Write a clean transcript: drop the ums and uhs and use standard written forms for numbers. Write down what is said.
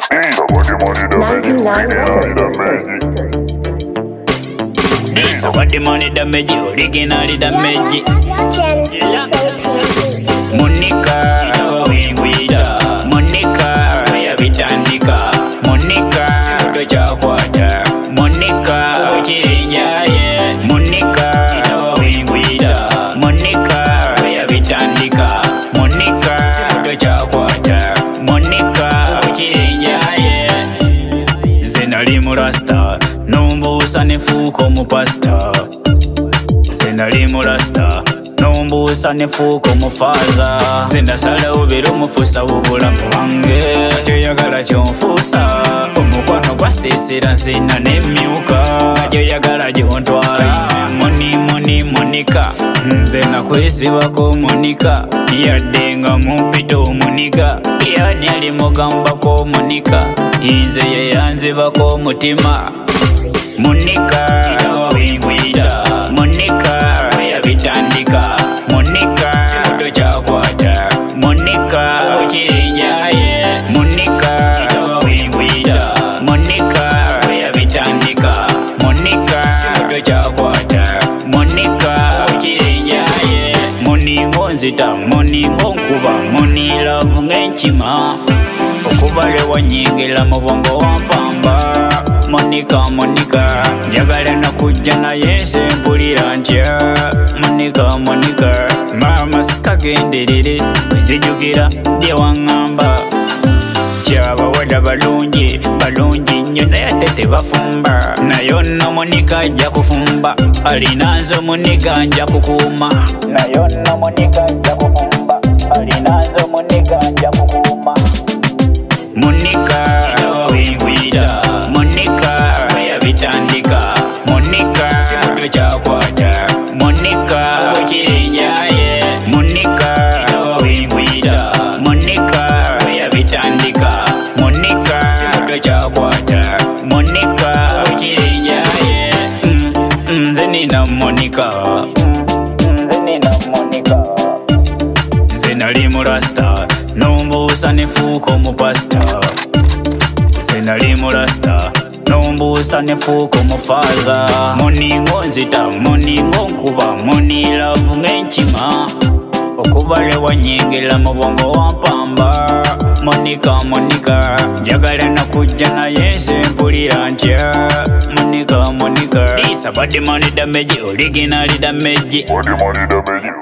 99 Records. This about the money damage, originally damage. Monica, Monica, Yavitandika, Monica, Simuto Chakwata, Monica, Ochirinyaye, Monica, Monica, Yavitandika, Monica, Simuto Chakwata, Monica, Ochirinyaye. Zenali Murasta, Nombusa nefuko mupasta. Zenali Murasta, Nombusa nefuko mufaza. Zendasala ubiro mufusa ubulamu wange. Joyagala chonfusa, omukwano gwasisira zina nemyuka. Joyagala jontwala, Moni Monica. Nze nakwesibako Monica, yaddenga mupito Monica. Yani ali mugambako Monica, inze yeyanzibako mutima. Monica, Monica, Yavitandika, Monica, Simuto Chakwata, Monica, Ochirinyaye, Monica, Monica, Yavitandika, Monica, Simuto Chakwata, Monica, Ochirinyaye. Moni ngonzita, moni ngonkuba, moni love ngenchima. Okubale wanyingila mubongo wampamba. Monica, njagala nakujja naye mpulira ntya. Monica, mama sikagenderere nzijugira bye waŋŋamba. Kyabawala balungi nnyo naye ate tebafumba. Naye nno Monica ajja kufumba, alinazo Monica nja kukuuma. Naye nno Monica ajja kufumba, alinazo Monica nja kukuuma. Monica, Monica, Yavitandika, Monica, Simuto Chakwata, Monica, Ochirinyaye, Monica, Monica, Yavitandika, Monica, Simuto Chakwata, Monica, Ochirinyaye. Nze nina Monica, Zenali Murasta, Nombusa nefuko mupasta. Zenali Murasta, Nombusa nefuko mufaza. Moni ngonzita, moni ngonkuba, moni love ngenchima. Okubale wanyingila mubongo wampamba. Monica, njagala nakujja naye mpulira ntya. Monica, this about the money damage, originally damage.